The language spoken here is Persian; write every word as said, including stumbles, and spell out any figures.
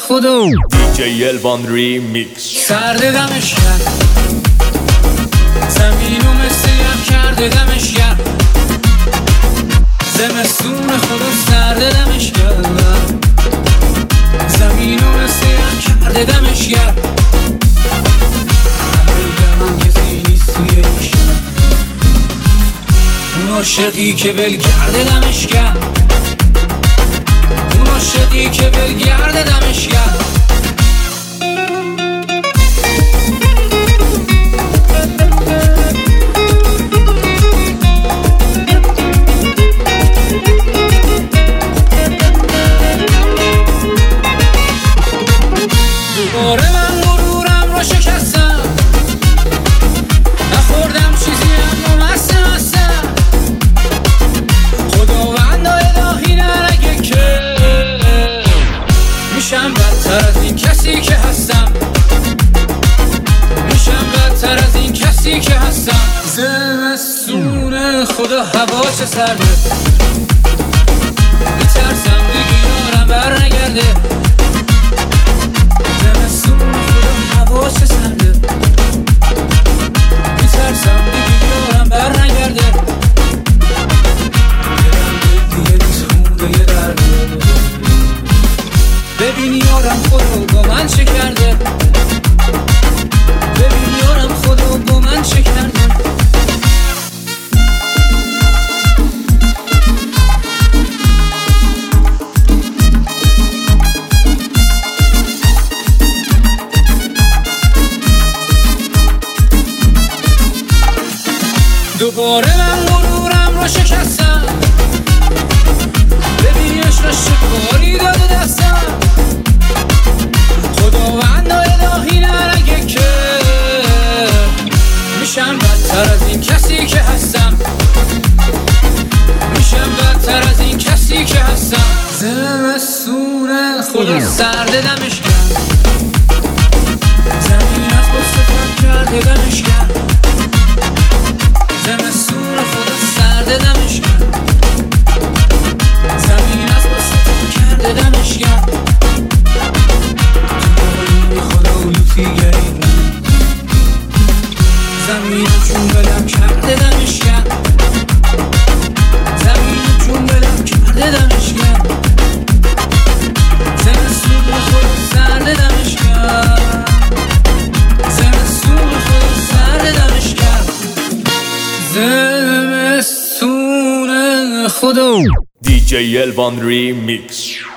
خدا دیجی الوان ریمیکس. سرد دمش کرد زمینو مثل یخ کرده دمش کرد زمستون خدا سرد دمش کرد زمینو مثل یخ کرده دمش کرد من کسی نیست توی این شهر اون عاشقی که ول کرده دمش کرد اون عاشقی که ول کرده دمش کرد دوباره من غرورم رو شکستم نخوردم چیزی اما مستم مستم خداوند الهی نرگه که میشم بدتر از این کسی که هستم میشم بدتر از این کسی که هستم زمستون خدا هوا چه سرده میترسم دیگه یارم بر نگرده زمستون خدا هوا چه سرده میترسم دیگه یارم بر نگرده دلم دیگه نیست خونده یه درده ببین یارم خدا با من چه کرده ببین یارم خدا با من چه کرده دوباره من غرورم رو شکستم ببین عشقش چه کاری داده دستم خداوند الهی نرگه که میشم بدتر از این کسی که هستم میشم بدتر از این کسی که هستم زمستون خدا سرد دمش کرد زمین از بسته پاک کرده دمش کرد زمستون خدا سرد دمش کرد زمین از بسته کرده دمش کرد تو خدا لوتی گرید زمین چون بلم کرده دمش کرد زمین چون بلم کرده دمش کرد زمستون خدا سرد دمش کرد زمستون خدا سرد دمش کرد زمستون خدا دیجی الوان ریمیکس.